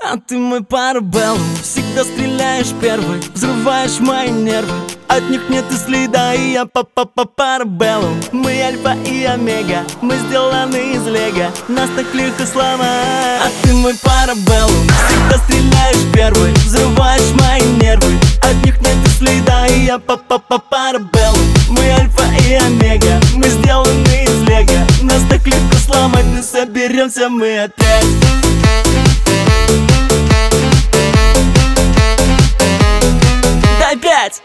А ты мой парабеллум, всегда стреляешь первый, взрываешь мои нервы. От них нет и следа, и я парабеллум. Мы альфа и омега, мы сделаны из лего, нас так легко сломать. А ты мой парабеллум, всегда стреляешь первый, взрываешь мои нервы. От них нет и следа, и я парабеллум. Мы альфа и омега, мы сделаны из лего, нас так легко сломать, но соберемся мы опять. Дай 5!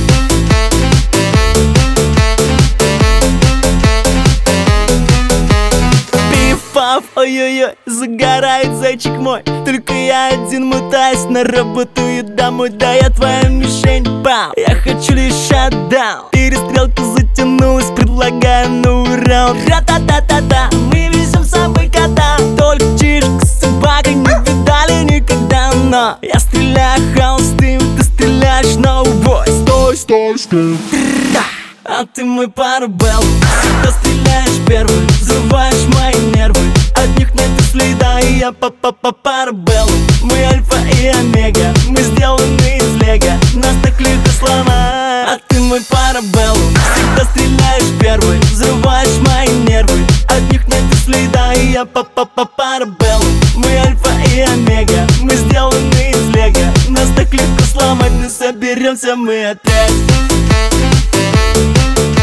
Пиф-паф, ой-ой-ой, загорает зайчик мой. Только я один мотаюсь на работу и домой. Да я твоя мишень, бам! Я хочу лишь шатдаун. Перестрелка затянулась, предлагаю новый раунд. Ра-та-та-та-та, мы везем с собой кота. Только чижик с собакой не видали никогда. Но я стреляю хаос, ты стреляешь на убой. Стой, стой, стой. А ты мой парабеллум, всегда стреляешь первый, взрываешь мои нервы. От них нет и следа, и я парабеллум. Мы альфа и омега, мы сделаны из лего, нас так легко сломать. А ты мой парабеллум, всегда стреляешь первый, взрываешь мои нервы. От них нет и следа, и я парабеллум. Мы альфа и омега, мы сделаны из лего, нас так легко сломать, но соберемся мы опять.